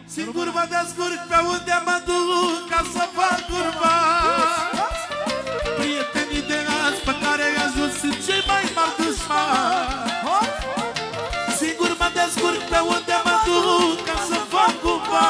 Singur mă descurc pe unde mă duc ca să fac curva. Prietenii de azi pe care i-a ajuns sunt cei mai mari dușmani. Singur mă descurc pe unde mă duc ca să fac curva.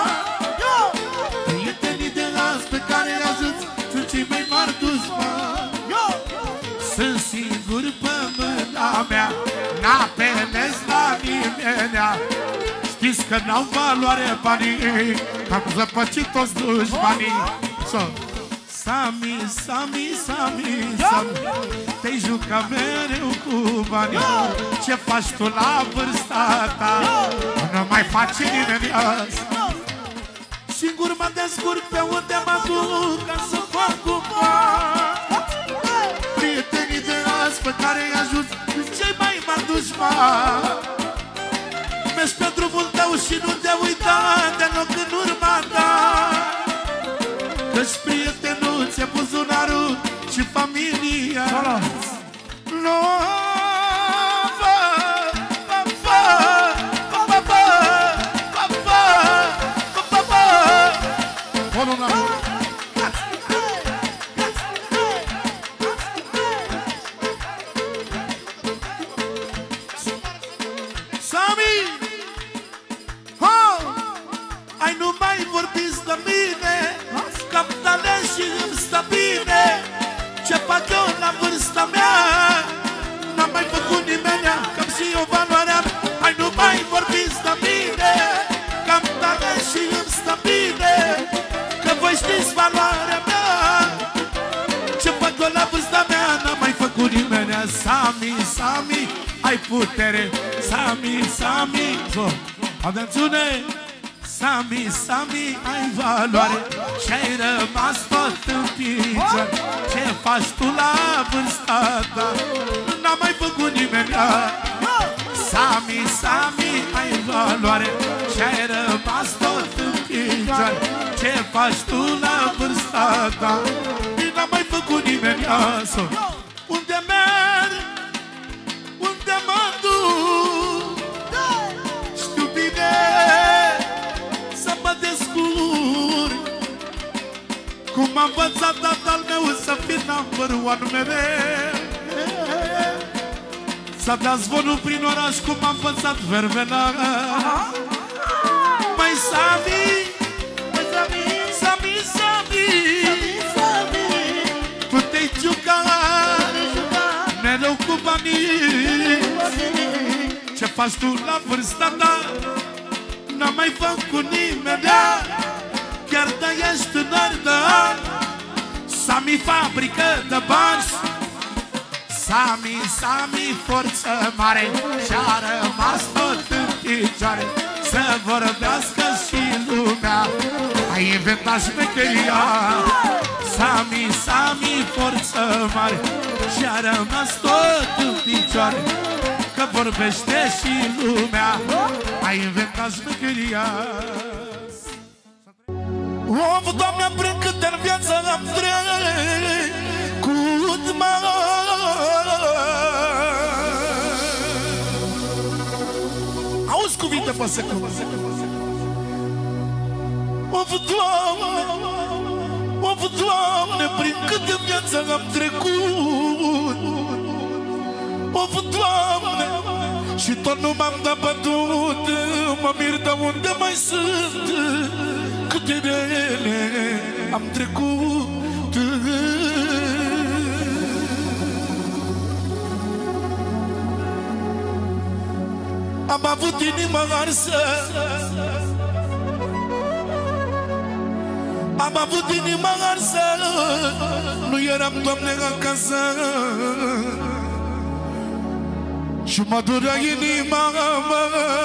Prietenii de azi pe care i-a ajuns sunt cei mai mari dușmani. Sunt singur pe mâna mea, n-apelez la nimenea. Știți că n-au valoare banii, am zăpăcit toți dușmanii. Sami, Sami, Sami, Sami, te-ai jucat mereu cu banii. Ce faci tu la vârsta ta? Nu mai face nimeni asta. Singur mă descurc pe unde mă duc ca să fac cu bani. Prietenii de azi pe care i-a ajuns cei mai mari dușmani. Mergi pe drumul tău și nu te uita deloc în urma ta, că-și prietenul ți-e buzunarul și familia. Sami! Ai nu mai vorbiți de mine, că-am talent și îmi stă bine. Ce fac eu la vârsta mea? N-am mai făcut nimenea, că-am și eu valoarea. Ai nu mai vorbiți de mine, că-am talent și îmi stă bine, că voi știți valoarea mea. Ce fac eu la vârsta mea? N-am mai făcut nimenea. Sami, Sami, ai putere. Sami, Sami, atențiune! Sami, Sami, ai valoare și-ai rămas tot în picioare. Ce faci tu la vârsta ta? N-a mai făcut nimeni. Sami, Sami, ai valoare și-ai rămas tot în picioare. Ce faci tu la vârsta ta? N-a mai făcut nimeni. Unde merg? Unde mă duc? Știu bine să mă descurc, cum m-a învățat tatăl meu să fii number one mereu. Să dea zvonul prin oraș cum m-a învățat Vervela. Mai Sami, Sami, Sami, Sami, tu te-ai jucat mereu cu banii. Ce faci tu la vârsta ta? N-am mai făcut nimenea, chiar de ești tânăr de ani. Sami, fabrică de bani. Sami, Sami, forță mare și-a rămas tot în picioare. Să vorbească și lumea, ai inventat șmecheria. Sami, Sami, forță mare și-a rămas tot în picioare, că vorbește și lumea, ai inventat șmecheria. O, Doamne, prin câte în viață am trecut, auzi cuvinte pe secundă. O, Doamne, prin câte în viață am trecut. O, Doamne, și tot nu m-am dat bătut. Mă mir de unde mai sunt, câte de ele am trecut. Am avut inima arsă, am avut inima arsă, nu eram, Doamne, acasă. Și mă durea inima mea,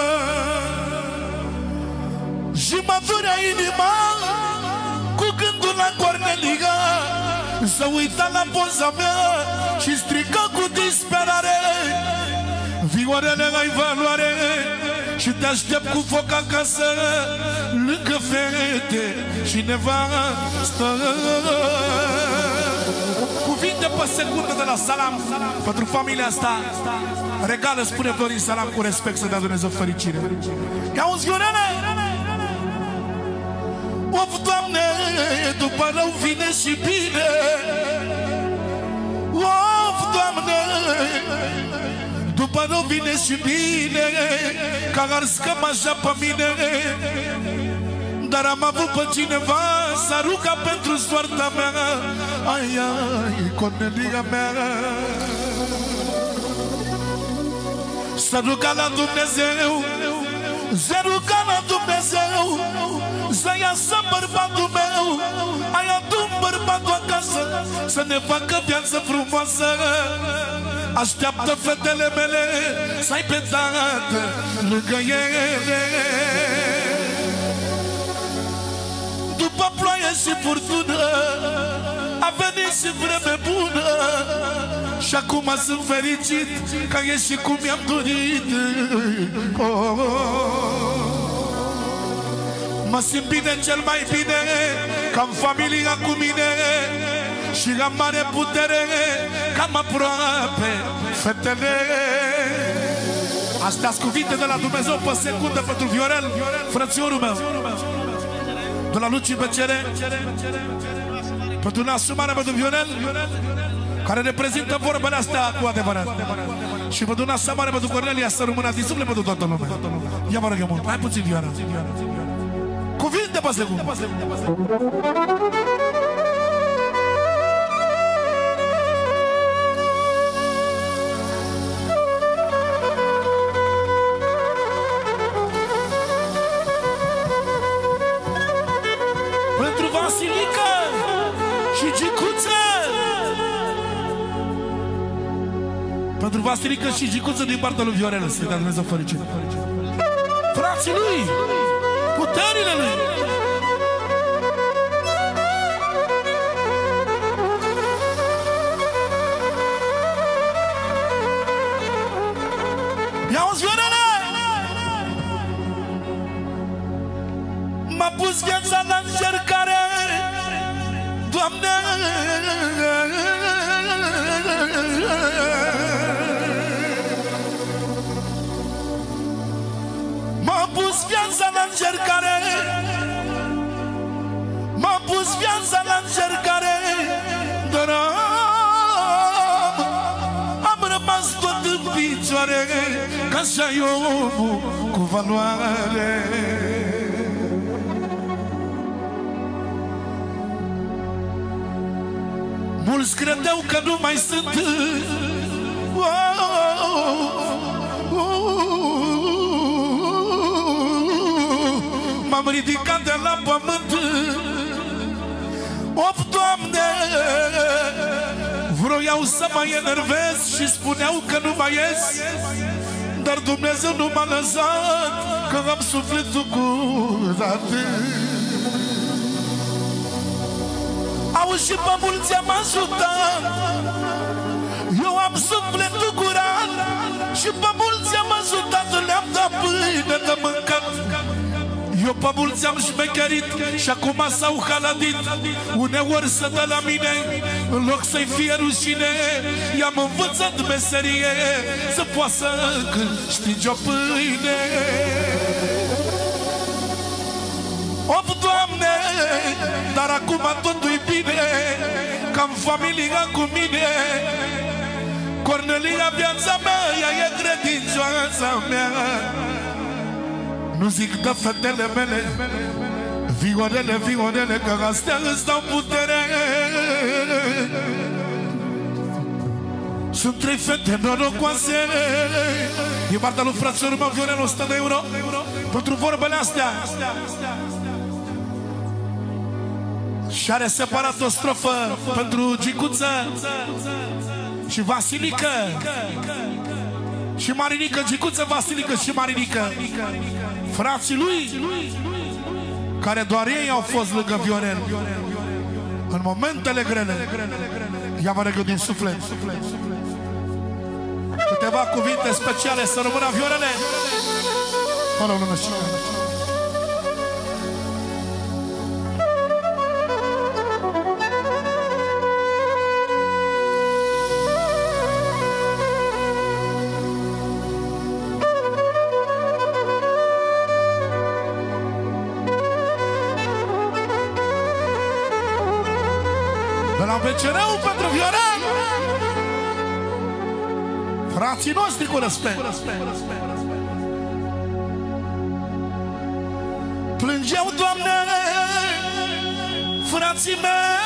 și mă durea inima cu gândul la Cornelia. Să uita la poza mea și strica cu disperare: Viorele, ai valoare și te aștept cu foc acasă, lângă fete și nevastă. Cuvinte pe secundă de la Salam pentru familia asta regală, spune Florin Salam, cu respect, să dea Dumnezeu fericire. Ia-uzi, Viorele! După rău vine și bine. Of, Doamne, după rău vine și bine, că ars cam așa pe mine. Dar am avut pe cineva s-a rugat pentru soarta mea. Ai, ai, Cornelia mea. S-a rugat la Dumnezeu, s-a rugat la Dumnezeu să iasă bărbatul meu. Ai adun bărbatul acasă să ne facă viață frumoasă. Așteaptă fetele mele să-i pe tată lângă ele. După ploaie și furtună a venit și vreme bună. Și acum sunt fericit că e și cum mi-am dorit. Mă simt bine, cel mai bine, că am familia cu mine. Și am mare putere, cam aproape fetele. Astea-s cuvinte de la Dumnezeu pe secundă pentru Viorel, frățiorul meu. De la Luci Becere, pentru un asumare pentru Viorel, care reprezintă vorbele astea cu adevărat. Și pentru un asumare pentru Cornelia, să rămână din suflet pentru toată lumea. Ia mă rog eu mult, mai puțin Viorel. Cuvinte pe secundă. Pentru Vasilica și Gicuță. Pentru Vasilica și Gicuță din partea lui Viorel. Să-i dea Dumnezeu fericire. Frații lui, puterile lui. Ia-uzi, Viorele! M-a pus viața la încercare, Doamne. M-a pus viața la încercare, m-a pus viața la încercare, dar am rămas tot în picioare, că așa e omul cu valoare. Mulți credeau că nu mai sunt. M-am ridicat de la pământ. Of, Doamne, vroiau să mă enervez și spuneau că nu mai ies, dar Dumnezeu nu m-a lăsat, că am sufletul curat. Auzi, și pe mulți am ajutat, eu am sufletul curat. Și pe mulți am ajutat, le-am dat pâine de mâncat. Eu pe mulți am șmecherit și acum s-au haladit. Uneori să dă la mine, în loc să-i fie rușine. I-am învățat meserie, să poată să câștige o pâine. Of, Doamne, dar acum totul-i bine, că am familia cu mine. Cornelia, viața mea, ea e credincioasa mea. Nu zic de fetele mele, Viorele, Viorele, că astea îți dau putere. Sunt 3 fete norocoase. E partea lui frățiorul meu Viorel, 100 de euro pentru vorbele astea. Și are separat o strofă pentru Gicuță și Vasilică și Marinică. Gicuță, Vasilică și Marinică, frații lui, care doar ei au fost lângă Viorel în momentele grele. Ia mă regăt din suflet. Câteva cuvinte speciale să rămână Viorele. Fără o lună și De la BCR-ul pentru Viorel, frații noștri cu respect. Plângeau, Doamne, frații mei,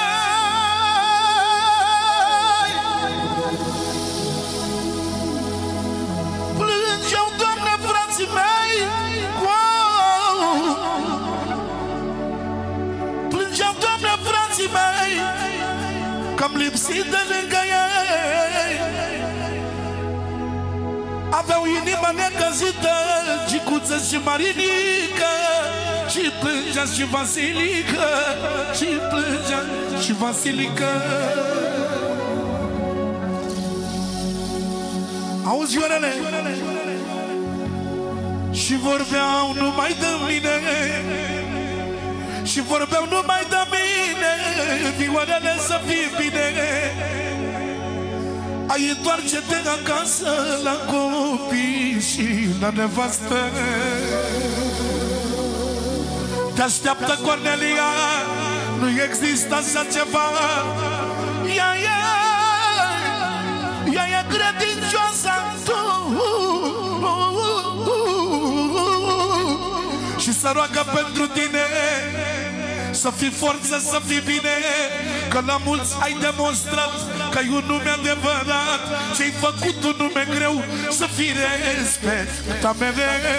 plângeau, Doamne, frații mei, plângeau, Doamne, frații mei, că-am lipsit de lângă ei. Aveau inima necăzită, Gicuță și Marinică, și plângea și Vasilică, și plângea și Vasilică. Auzi, Viorele, și vorbeau numai de mine, și vorbeau numai de mine, Viorele, să fii bine. Ai întoarce-te acasă la copii și la nevastă. Te așteaptă Cornelia, nu există așa ceva. Ea e credincioasă și să roagă pentru tine, să fii forță, să fii bine, că la mulți ai demonstrat că ai un nume adevărat și ai făcut un nume greu, să fii respectat mereu.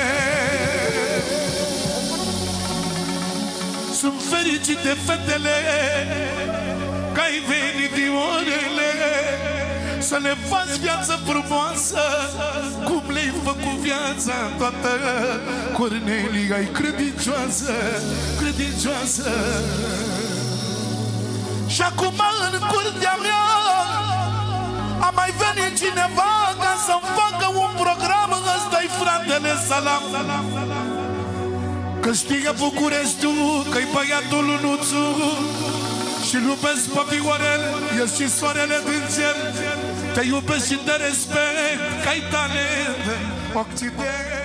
Sunt fericit de fetele că ai venit, Viorele, să le faci viață frumoasă cum le-ai făcut viața toată. Cornelia-i credincioasă, credincioasă. Și acum în curtea mea a mai venit cineva ca să-mi facă un program. Ăsta-i fratele Salam, că știe Bucureștiul, că-i băiatul Lunuțu și iubesc pe Viorel, ești și soarele din cer. Te iubesc și te respect, că ai talent Occident.